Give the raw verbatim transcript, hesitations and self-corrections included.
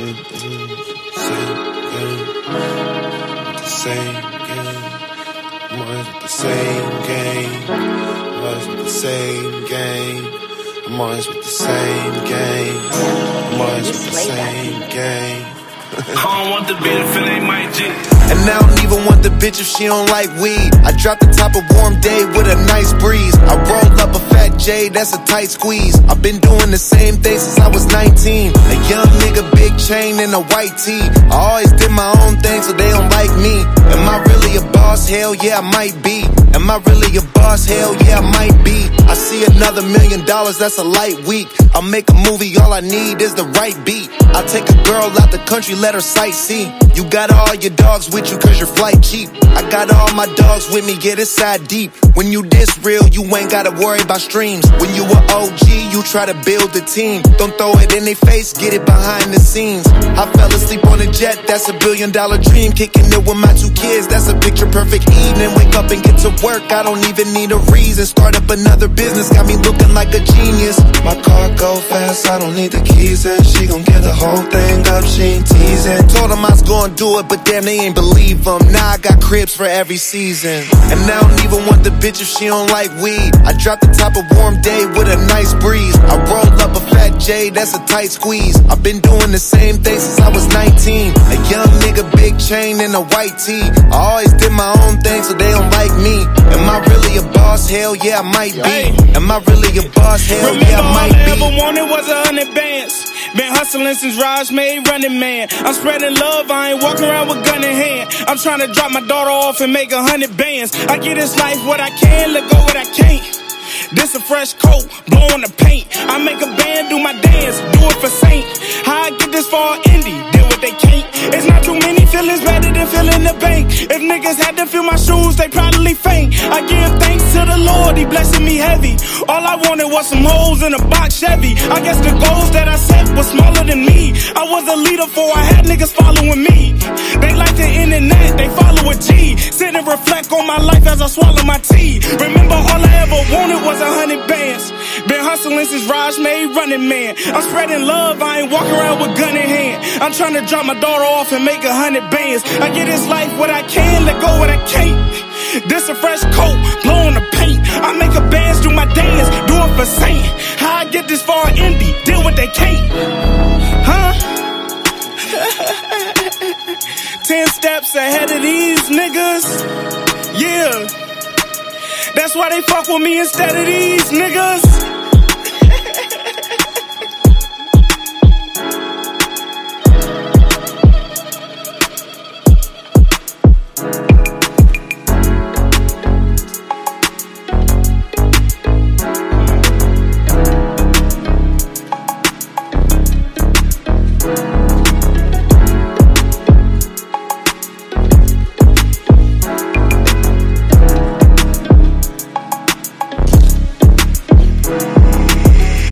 Same game. I'm always with the same game. I'm always with the same game. I'm always with the same game. I'm always with the same game. I don't want the bitch if it ain't my G. And I don't even want the bitch if she don't like weed. I drop the top of warm day with a nice breeze. I roll up a fat J, that's a tight squeeze. I've been doing the same thing since I was nineteen. A young nigga, big chain and a white tee. I always did my own thing so they don't like me. Am I really a boss? Hell yeah, I might be. Am I really a boss? Hell yeah, I might be. I see another million dollars, that's a light week. I'll make a movie, all I need is the right beat. I'll take a girl out the country, let her sightsee. You got all your dogs with you cause your flight cheap. I got all my dogs with me, get inside deep. When you this real, you ain't gotta worry about streams. When you a O G, you try to build a team. Don't throw it in their face, get it behind the scenes. I fell asleep on a jet, that's a billion dollar dream. Kicking it with my two kids, that's a picture perfect evening. Wake up and get to work, I don't even need a reason. Start up another business, got me looking like a genius. My car go fast, I don't need the keys. And she gon' get the whole thing up, she ain't teasing. Told them I was gonna do it, but damn, they ain't believe them. Now I got cribs for every season. And I don't even want the bitch if she don't like weed. I drop the top of warm day with a nice breeze. I roll up a fat J, that's a tight squeeze. I've been doing the same thing since I was nineteen. A young nigga, big chain and a white tee. I always did my own thing so they don't like me. Am I really a boss? Hell yeah, I might be. Am I really a boss? Hell Remember yeah, I might all be. I ever wanted was a hundred bands. Been hustling since Raj made Running Man. I'm spreading love, I ain't walking around with gun in hand. I'm trying to drop my daughter off and make a hundred bands. I get this life what I can, let go what I can't. This a fresh coat, blowing the paint. I make a band, do my dance, do it for Saint. How I get this far indie, deal what they can't. It's not too many feelings better than feeling the bank. If niggas had to fill my shoes, they probably faint. I give thanks to the Lord, he blessing me heavy. All I wanted was some hoes in a box Chevy. I guess the goals that I set was smaller than me. I was a leader for I had niggas following me. They like the internet, they follow a G. Sit and reflect on my life as I swallow my tea. Remember all I ever wanted was a hundred bands. Been hustling since Raj made Running Man. I'm spreading love, I ain't walking around with gun in hand. I'm trying to drop my daughter off and make a hundred bands. I get this life what I can, let go what I can't. This a fresh coat, blowing the paint. I make a bands, do my dance, do it for Saint. How I get this far indie, deal what they can't. Huh? Ten steps ahead of these niggas. Yeah. That's why they fuck with me instead of these niggas.